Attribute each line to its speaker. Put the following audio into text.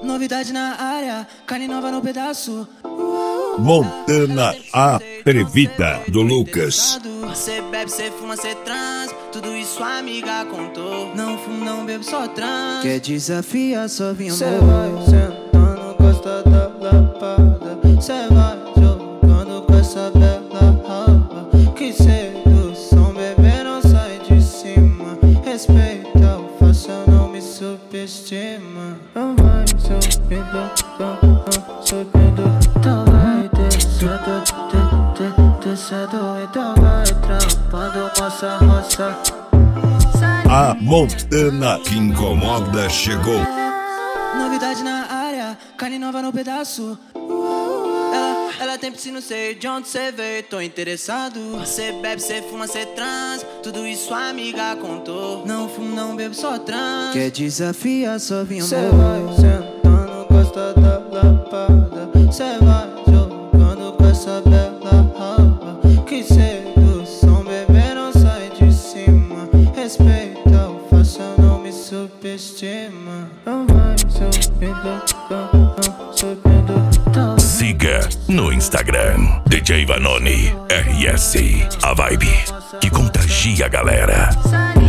Speaker 1: Novidade na área, carne nova no pedaço.
Speaker 2: Montana Atrevida, do Lucas.
Speaker 1: Cê bebe, cê fuma, cê trans, tudo isso a amiga contou. Não fumo, não bebo, só trans.
Speaker 3: Quer desafiar, só vem amor.
Speaker 4: Cê vai sentando, gosta da lapada. Cê vai jogando com essa bela raba. Que sedução, bebê, não sai de cima. Respeita o faça, não me subestima. Não vai subindo, subindo. Então vai descendo, então vai trampando nossa roça.
Speaker 2: A Montana que incomoda chegou.
Speaker 1: Novidade na área, carne nova no pedaço. Ela tem piscina, não sei de onde cê veio, tô interessado. Cê bebe, cê fuma, cê trans, tudo isso a amiga contou. Não fumo, não bebo, só trans.
Speaker 3: Quer desafiar, só vem amor.
Speaker 4: Cê vai sentando, gosta da lapada. Cê vai jogando com essa bela raba. Que sedução, bebê, não sai de cima. Respeita o faça, não me subestima. Não vai subindo, subindo.
Speaker 5: Siga no Instagram DJ Vanoni RS, a vibe que contagia a galera.